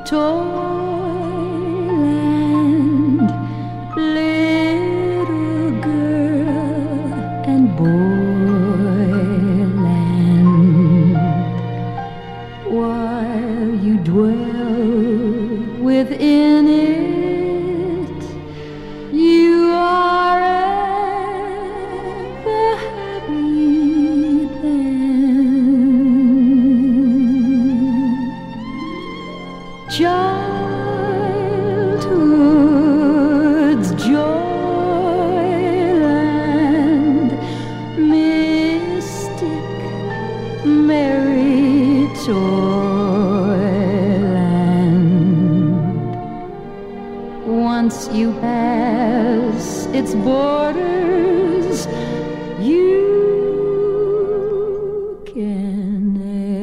Toyland, little girl and boyland, while you dwell within it, you are ever happy then. Childhood's joyland, mystic, merry toyland. Once you pass its borders, you can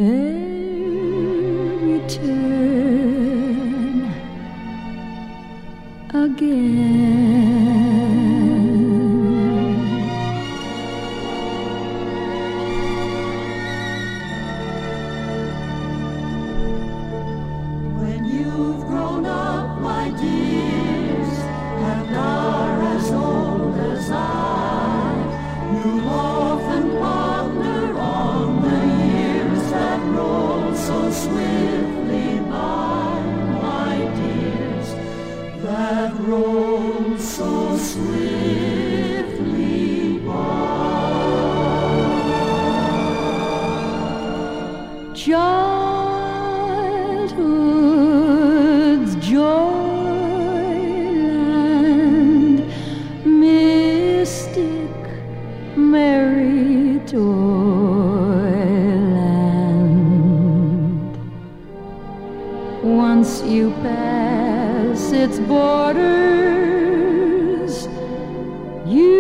never return again. When you've grown up, my dears, and are as old as I, you'll often ponder on the years that roll so swiftly by, my dears, that roll so swiftly by. Childhood's joyland, mystic, merry toyland. Once you pass its borders, you